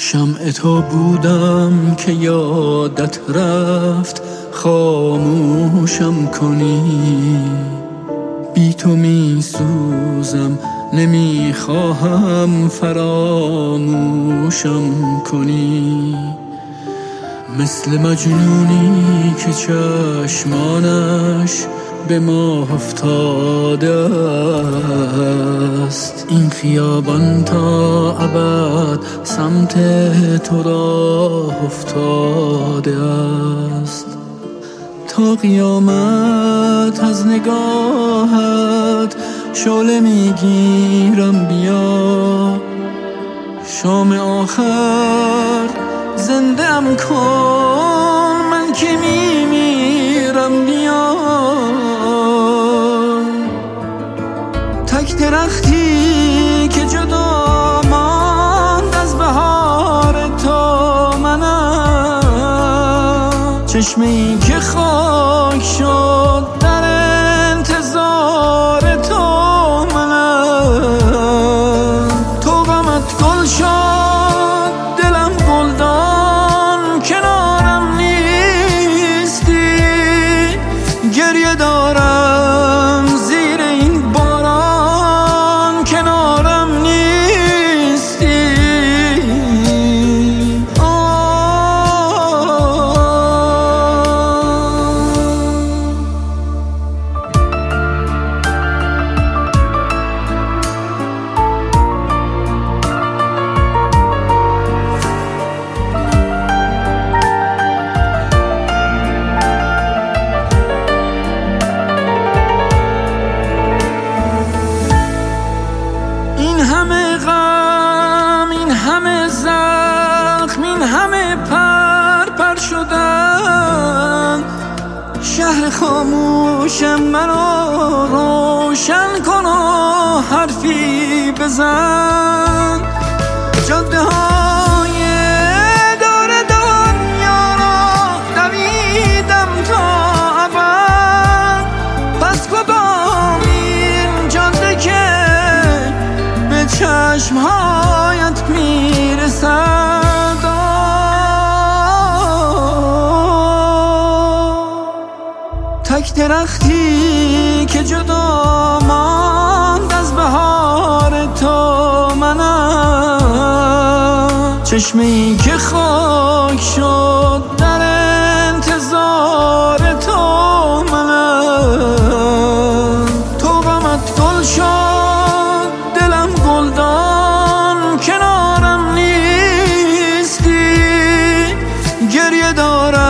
شمع تو بودم که یادت رفت خاموشم کنی. بی تو می سوزم نمی خواهم فراموشم کنی. مثل مجنونی که چشمانش به ما افتاده است، این خیابان تا ابد سمت تو راه افتاده است. تا قیامت از نگاهت شعله میگیرم، بیا شام آخر زنده ام کن، من که میمیرم. بیا تک درختی که جدا ماند از بهار تو منم، چشمه‌ای که خاک شد در انتظار تو منم. تو غمت گل شد دلم گلدان، کنارم نیستی گریه دارم زیر این باران، کنارم نیستی. این همه غم، این همه زخم، این همه پر شدن، شهر خاموشم منو روشن کن و حرفی بزن. جاده های دور دنیا را دویدم تا ابد، پس کدام این جاده که به چشمهایت میرسد؟ تک درختی که جدا ماند از بهار تو منم، چشمه‌ای که خاک شد در انتظار تو منم. تو غمت گل شد دلم گلدان، کنارم نیستی گریه دارم